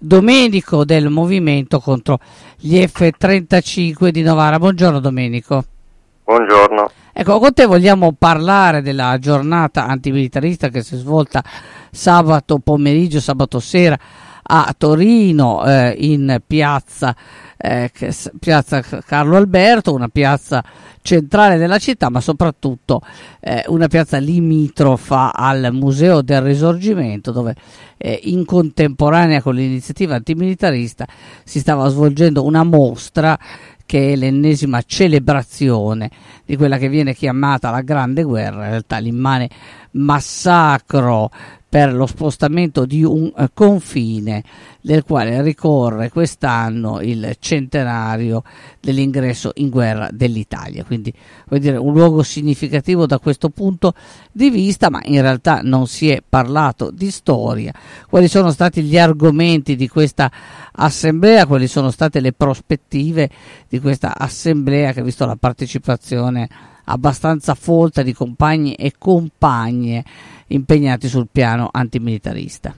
Domenico del Movimento contro gli F-35 di Novara. Buongiorno Domenico. Buongiorno. Ecco, con te vogliamo parlare della giornata antimilitarista che si è svolta sabato pomeriggio, sabato sera a Torino, in piazza Carlo Alberto, una piazza centrale della città, ma soprattutto una piazza limitrofa al Museo del Risorgimento, dove in contemporanea con l'iniziativa antimilitarista si stava svolgendo una mostra che è l'ennesima celebrazione di quella che viene chiamata la Grande Guerra, in realtà l'immane massacro per lo spostamento di un confine del quale ricorre quest'anno il centenario dell'ingresso in guerra dell'Italia. Quindi vuol dire un luogo significativo da questo punto di vista, ma in realtà non si è parlato di storia. Quali sono stati gli argomenti di questa assemblea? Quali sono state le prospettive di questa assemblea che ha visto la partecipazione abbastanza folta di compagni e compagne impegnati sul piano antimilitarista?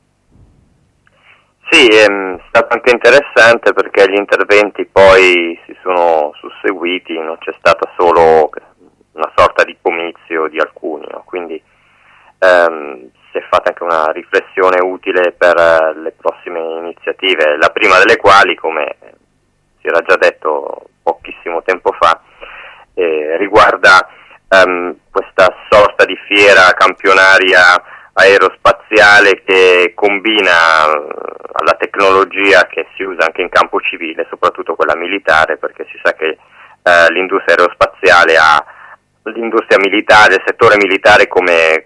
Sì, è stato anche interessante perché gli interventi poi si sono susseguiti, non c'è stata solo una sorta di comizio di alcuni, no? Quindi si è fatta anche una riflessione utile per le prossime iniziative, la prima delle quali, come si era già detto pochissimo tempo fa, riguarda questa sorta di fiera campionaria aerospaziale che combina la tecnologia che si usa anche in campo civile, soprattutto quella militare, perché si sa che l'industria aerospaziale ha l'industria militare, il settore militare come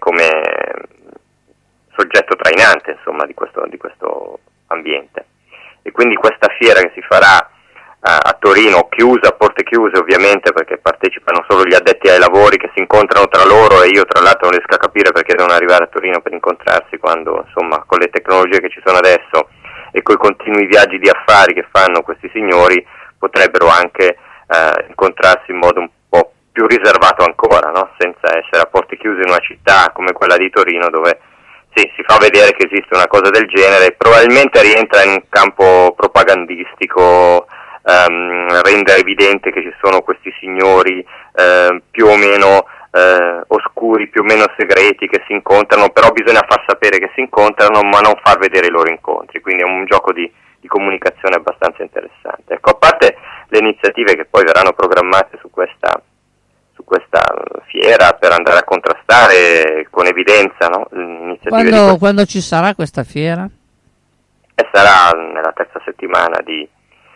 soggetto trainante, insomma, di questo ambiente. E quindi questa fiera che si farà a Torino, chiusa, a porte chiuse ovviamente, perché partecipano solo gli addetti ai lavori che si incontrano tra loro, e io tra l'altro non riesco a capire perché devono arrivare a Torino per incontrarsi quando, insomma, con le tecnologie che ci sono adesso e con i continui viaggi di affari che fanno questi signori, potrebbero anche incontrarsi in modo un po' più riservato ancora, no? Senza essere a porte chiuse in una città come quella di Torino, dove sì, si fa vedere che esiste una cosa del genere, probabilmente rientra in un campo propagandistico, rendere evidente che ci sono questi signori più o meno oscuri, più o meno segreti, che si incontrano, però bisogna far sapere che si incontrano ma non far vedere i loro incontri, quindi è un gioco di comunicazione abbastanza interessante. Ecco, a parte le iniziative che poi verranno programmate su questa fiera per andare a contrastare con evidenza, no? Quando ci sarà questa fiera? E sarà nella terza settimana di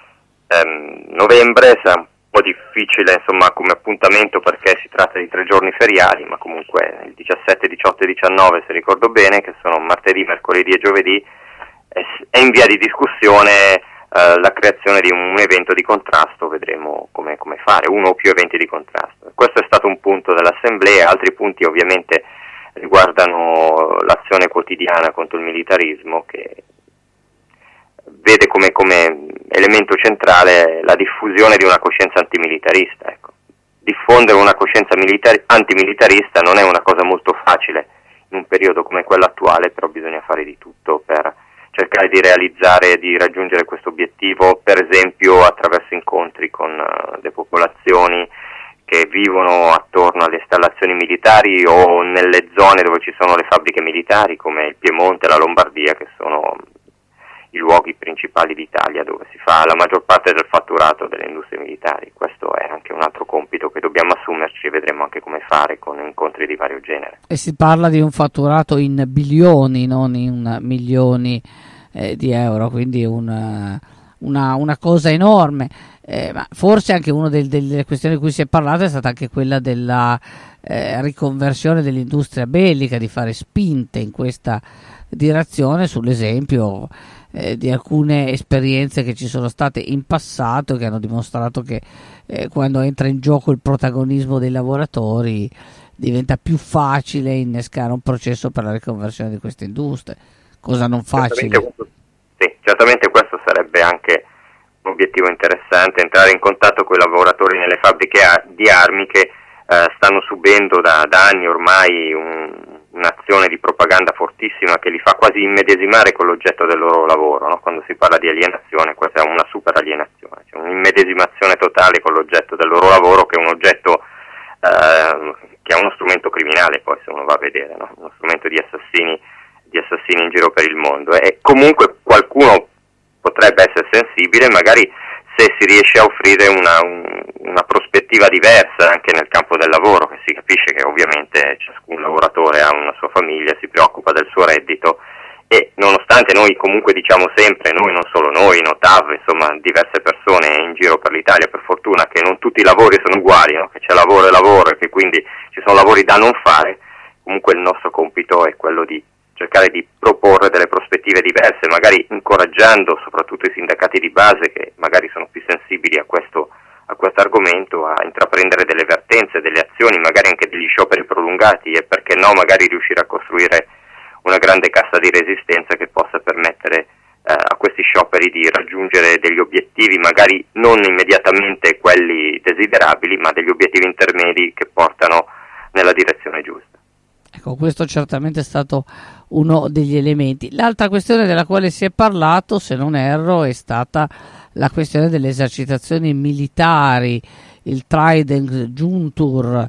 novembre, sarà un po' difficile insomma come appuntamento perché si tratta di 3 giorni feriali, ma comunque il 17, 18 e 19, se ricordo bene, che sono martedì, mercoledì e giovedì, è in via di discussione la creazione di un evento di contrasto. Vedremo come fare, uno o più eventi di contrasto. Questo è stato un punto dell'assemblea. Altri punti ovviamente riguardano l'azione quotidiana contro il militarismo, che vede come elemento centrale la diffusione di una coscienza antimilitarista. Ecco. Diffondere una coscienza antimilitarista non è una cosa molto facile in un periodo come quello attuale, però bisogna fare di tutto per cercare di realizzare, di raggiungere questo obiettivo, per esempio attraverso incontri con le popolazioni che vivono attorno alle installazioni militari o nelle zone dove ci sono le fabbriche militari, come il Piemonte e la Lombardia, che sono i luoghi principali d'Italia dove si fa la maggior parte del fatturato delle industrie militari. Questo è anche un altro compito che dobbiamo assumerci e vedremo anche come fare con incontri di vario genere. E si parla di un fatturato in bilioni, non in milioni di euro, quindi una cosa enorme. Ma forse anche una delle questioni di cui si è parlato è stata anche quella della riconversione dell'industria bellica, di fare spinte in questa direzione, sull'esempio di alcune esperienze che ci sono state in passato, che hanno dimostrato che quando entra in gioco il protagonismo dei lavoratori diventa più facile innescare un processo per la riconversione di queste industrie, cosa non facile. Certamente questo sarebbe anche un obiettivo interessante, entrare in contatto con i lavoratori nelle fabbriche di armi che stanno subendo da anni ormai un un'azione di propaganda fortissima che li fa quasi immedesimare con l'oggetto del loro lavoro, no? Quando si parla di alienazione, questa è una super alienazione, cioè un'immedesimazione totale con l'oggetto del loro lavoro, che è un oggetto che è uno strumento criminale, poi se uno va a vedere, no? Uno strumento di assassini in giro per il mondo, e comunque qualcuno potrebbe essere sensibile, magari se si riesce a offrire una prospettiva diversa anche nel campo del lavoro, che si capisce che ovviamente ciascun lavoratore ha una sua famiglia, si preoccupa del suo reddito, e nonostante noi comunque diciamo sempre, noi non solo noi, Notav, insomma diverse persone in giro per l'Italia, per fortuna, che non tutti i lavori sono uguali, no? Che c'è lavoro e lavoro, e che quindi ci sono lavori da non fare, comunque il nostro compito è quello di cercare di proporre delle prospettive diverse, magari incoraggiando soprattutto i sindacati di base, che magari sono più sensibili a questo argomento, a intraprendere delle vertenze, delle azioni, magari anche degli scioperi prolungati, e perché no magari riuscire a costruire una grande cassa di resistenza che possa permettere a questi scioperi di raggiungere degli obiettivi, magari non immediatamente quelli desiderabili, ma degli obiettivi intermedi che portano nella direzione giusta. Ecco, questo certamente è stato uno degli elementi. L'altra questione della quale si è parlato, se non erro, è stata la questione delle esercitazioni militari, il Trident Juncture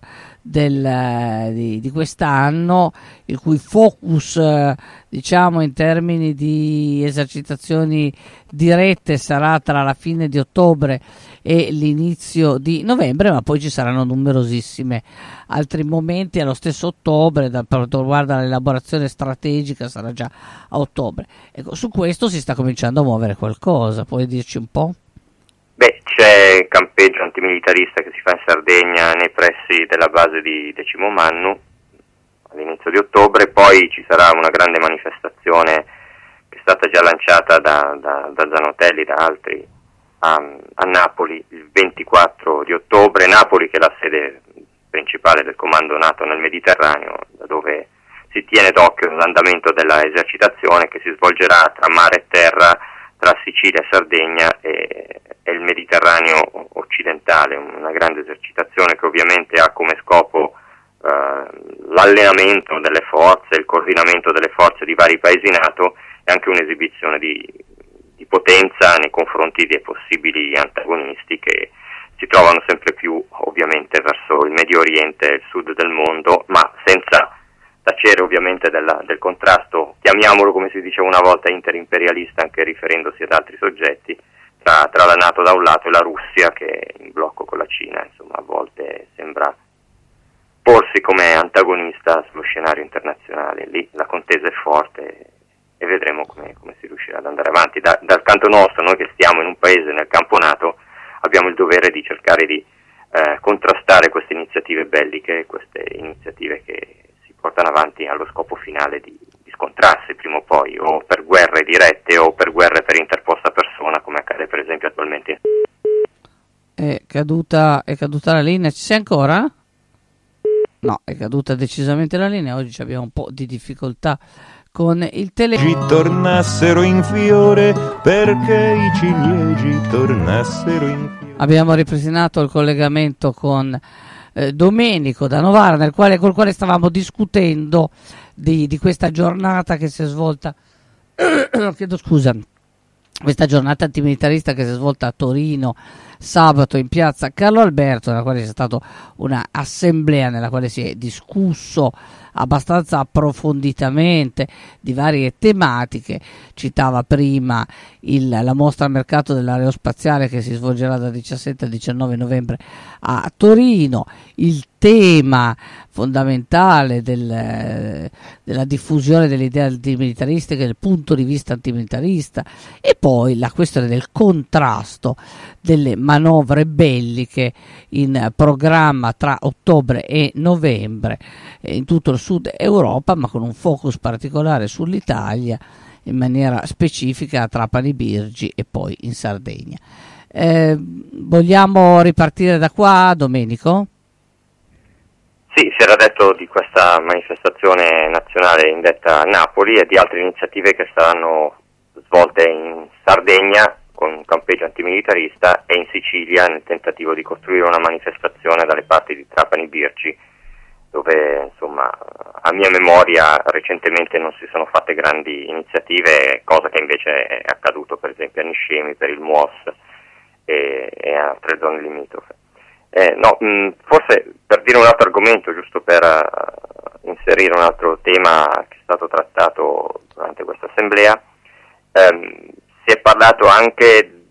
di quest'anno, il cui focus diciamo in termini di esercitazioni dirette sarà tra la fine di ottobre e l'inizio di novembre, ma poi ci saranno numerosissime altri momenti allo stesso ottobre. Per quanto riguarda l'elaborazione strategica sarà già a ottobre. Ecco, su questo si sta cominciando a muovere qualcosa, puoi dirci un po'? Beh, c'è il campeggio antimilitarista che si fa in Sardegna nei pressi della base di Decimo Mannu all'inizio di ottobre, poi ci sarà una grande manifestazione che è stata già lanciata da Zanotelli, da altri, a Napoli il 24 di ottobre, Napoli che è la sede principale del comando NATO nel Mediterraneo, da dove si tiene d'occhio l'andamento della esercitazione che si svolgerà tra mare e terra, tra Sicilia e Sardegna e il Mediterraneo occidentale, una grande esercitazione che ovviamente ha come scopo l'allenamento delle forze, il coordinamento delle forze di vari paesi NATO e anche un'esibizione di potenza nei confronti dei possibili antagonisti che si trovano sempre più ovviamente verso il Medio Oriente e il sud del mondo, ma senza tacere ovviamente del contrasto, chiamiamolo come si diceva una volta interimperialista, anche riferendosi ad altri soggetti, tra la NATO da un lato e la Russia che è in blocco con la Cina, insomma a volte sembra porsi come antagonista sullo scenario internazionale. Lì la contesa è forte e vedremo come si riuscirà ad andare avanti. Dal canto nostro, noi che stiamo in un paese nel campo NATO, abbiamo il dovere di cercare di contrastare queste iniziative belliche, queste iniziative che si portano avanti allo scopo finale di scontrarsi prima o poi, o per guerre dirette o per guerre per interposta persona, come accade per esempio attualmente. È caduta la linea, ci sei ancora? No, è caduta decisamente la linea, oggi abbiamo un po' di difficoltà con il telefono. Tornassero in fiore, perché i ciliegi tornassero in fiore. Abbiamo ripristinato il collegamento con Domenico da Novara, col quale stavamo discutendo di questa giornata che si è svolta chiedo scusa, questa giornata antimilitarista che si è svolta a Torino sabato in piazza Carlo Alberto, nella quale c'è stata una assemblea nella quale si è discusso abbastanza approfonditamente di varie tematiche. Citava prima la mostra al mercato dell'aerospaziale che si svolgerà da 17 a 19 novembre a Torino, il tema fondamentale della diffusione delle idee antimilitaristiche, del punto di vista antimilitarista, e poi la questione del contrasto delle manovre belliche in programma tra ottobre e novembre in tutto il sud Europa, ma con un focus particolare sull'Italia, in maniera specifica a Trapani Birgi e poi in Sardegna. Vogliamo ripartire da qua, Domenico? Sì, si era detto di questa manifestazione nazionale indetta a Napoli e di altre iniziative che saranno svolte in Sardegna con un campeggio antimilitarista e in Sicilia nel tentativo di costruire una manifestazione dalle parti di Trapani Birgi dove insomma a mia memoria recentemente non si sono fatte grandi iniziative, cosa che invece è accaduto per esempio a Niscemi per il MUOS e altre zone limitrofe. Forse per dire un altro argomento, giusto per inserire un altro tema che è stato trattato durante questa assemblea, si è parlato anche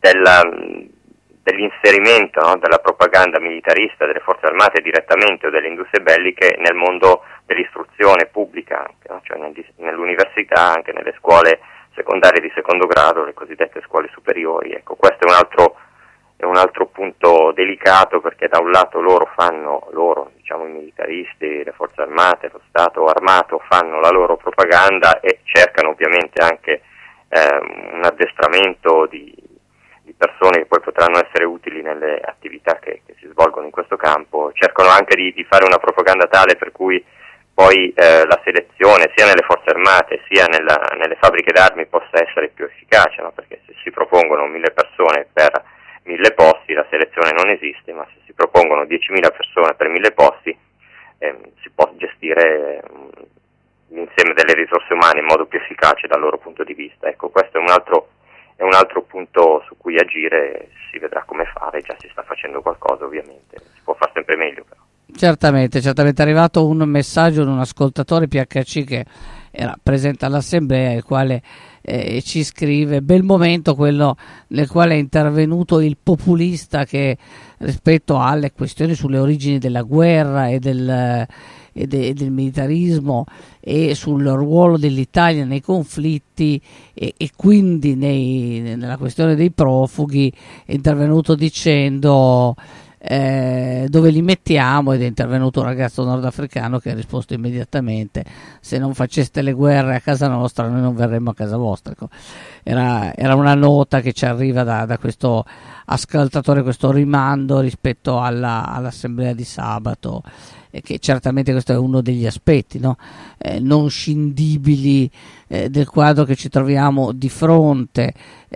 dell'inserimento, no, della propaganda militarista delle forze armate direttamente o delle industrie belliche nel mondo dell'istruzione pubblica, no? Cioè nell'università, anche nelle scuole secondarie di secondo grado, le cosiddette scuole superiori. Ecco, questo è un altro punto delicato, perché da un lato diciamo i militaristi, le forze armate, lo Stato armato fanno la loro propaganda e cercano ovviamente anche un addestramento di persone che poi potranno essere utili nelle attività che si svolgono in questo campo. Cercano anche di fare una propaganda tale per cui poi la selezione sia nelle forze armate sia nelle fabbriche d'armi possa essere più efficace, no? Perché se si propongono 1000 persone per 1000 posti la selezione non esiste, ma se si propongono 10.000 persone per 1000 posti si può gestire l'insieme delle risorse umane in modo più efficace dal loro punto di vista. Ecco, questo è un altro punto su cui agire, si vedrà come fare, già si sta facendo qualcosa ovviamente, si può fare sempre meglio però. Certamente è arrivato un messaggio di un ascoltatore PHC che era presente all'assemblea, il quale ci scrive: bel momento quello nel quale è intervenuto il populista che rispetto alle questioni sulle origini della guerra e del militarismo e sul ruolo dell'Italia nei conflitti e quindi nella questione dei profughi, è intervenuto dicendo dove li mettiamo, ed è intervenuto un ragazzo nordafricano che ha risposto immediatamente: se non faceste le guerre a casa nostra noi non verremmo a casa vostra. Ecco, era una nota che ci arriva da questo ascoltatore, questo rimando rispetto all'assemblea di sabato, e che certamente questo è uno degli aspetti, no? Non scindibili del quadro che ci troviamo di fronte.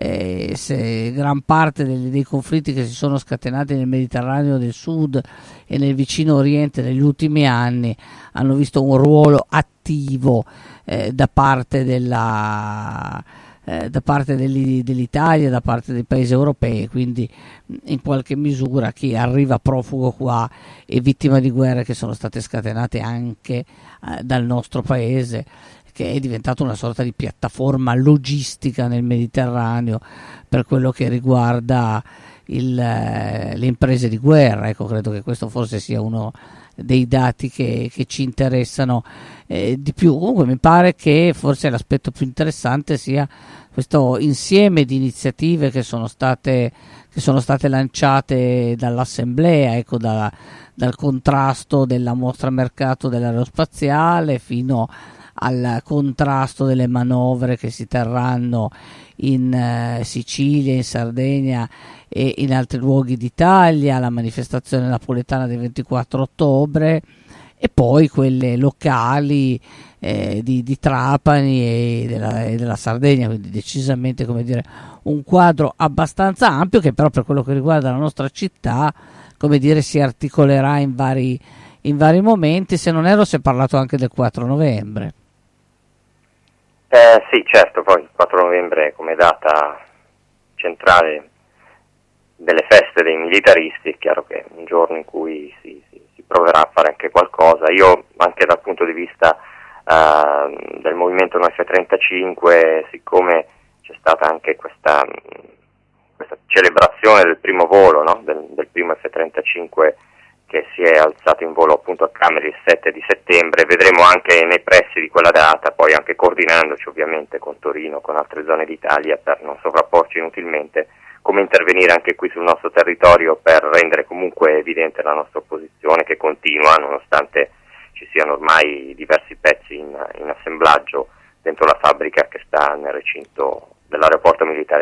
Se gran parte dei conflitti che si sono scatenati nel Mediterraneo del Sud e nel vicino Oriente negli ultimi anni hanno visto un ruolo attivo da parte dell'Italia, da parte dei paesi europei, quindi in qualche misura chi arriva profugo qua è vittima di guerre che sono state scatenate anche dal nostro paese, che è diventato una sorta di piattaforma logistica nel Mediterraneo per quello che riguarda le imprese di guerra. Ecco, credo che questo forse sia uno dei dati che ci interessano di più. Comunque mi pare che forse l'aspetto più interessante sia questo insieme di iniziative che sono state lanciate dall'assemblea, ecco, dal contrasto della mostra mercato dell'aerospaziale fino al contrasto delle manovre che si terranno in Sicilia, in Sardegna e in altri luoghi d'Italia, la manifestazione napoletana del 24 ottobre e poi quelle locali di Trapani e della Sardegna, quindi decisamente, come dire, un quadro abbastanza ampio che però per quello che riguarda la nostra città, come dire, si articolerà in vari momenti. Se non erro si è parlato anche del 4 novembre. Sì, certo, poi il 4 novembre come data centrale delle feste dei militaristi è chiaro che è un giorno in cui si proverà a fare anche qualcosa. Io anche dal punto di vista del movimento F-35, siccome c'è stata anche questa celebrazione del primo volo, no? del primo F-35 che si è alzato in volo appunto a Cameri il 7 di settembre, vedremo anche nei pressi di quella data, poi anche coordinandoci ovviamente con Torino, con altre zone d'Italia per non sovrapporci inutilmente, come intervenire anche qui sul nostro territorio per rendere comunque evidente la nostra opposizione, che continua nonostante ci siano ormai diversi pezzi in assemblaggio dentro la fabbrica che sta nel recinto dell'aeroporto militare